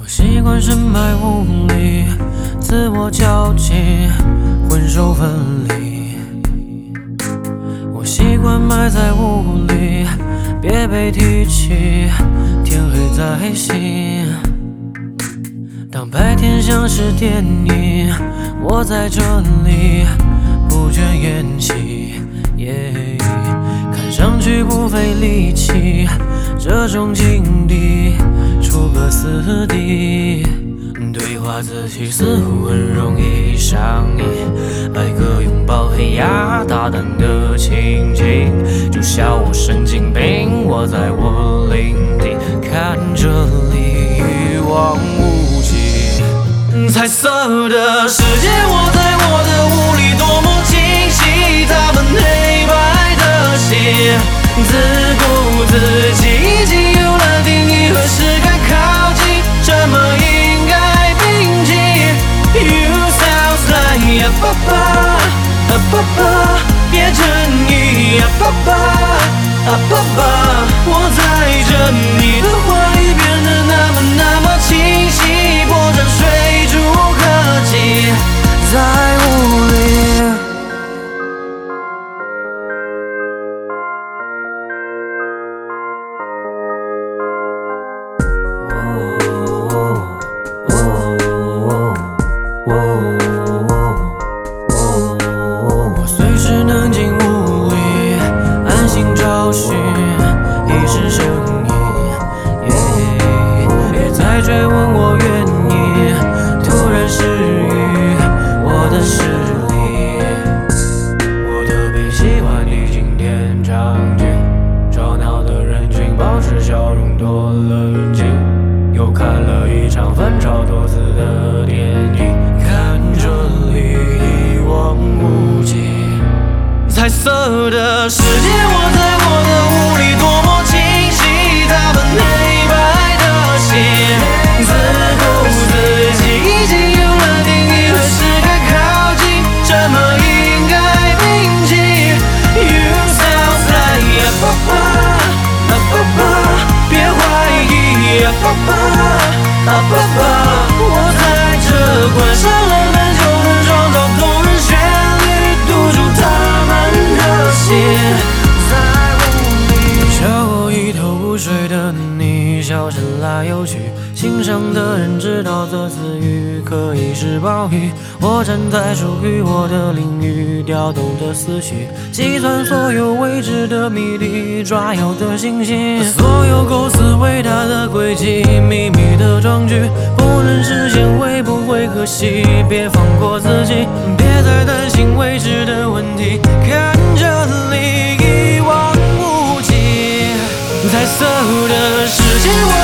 我习惯深埋雾里，自我交集，魂兽分离。我习惯埋在雾里，别被提起，天黑在心。当白天像是电影，我在这里不倦演戏，看上去不费力气，这种境地出个死地。对话自己似乎很容易上瘾，来个拥抱黑压大胆的情景，就笑我神经病，我在我领地，看这里一望无际。彩色的世界，我在我的雾里多么清晰，他们黑白的心，自顾自己已经有了定义，何时该靠近，什么应该铭记。You sounds like 呀爸爸啊爸爸，别争议呀爸爸啊爸爸，我在这，你的话语变得那么清晰，波折水逐科技，在雾里。我随时能进屋里，安心找寻遗失声音，别再追问我原因，突然失语我的视力，我的悲喜欢你经典场景，吵闹的人群保持笑容多冷静，又看了一场反超多次的电影，看这里一望无际。彩色的世界，我在我的雾里多么清晰，他们黑白的心，自顾自己已经有了定义，何时该靠近，什么应该铭记。You sounds like 呀爸爸啊爸爸，别怀疑呀爸爸啊爸爸，我在这，关上了门就能创造动人旋律，堵住他们的心，在雾里。笑我一头雾水的你，笑声来又去，欣赏的人知道这词语可以是褒义。我站在属于我的领域，调动着思绪，计算所有未知的谜底，抓有的星星，所有构思伟大的轨迹，秘密的壮举不能实现，会不会可惜？别放过自己，别再担心未知的问题，看这里一望无际。彩色的世界，我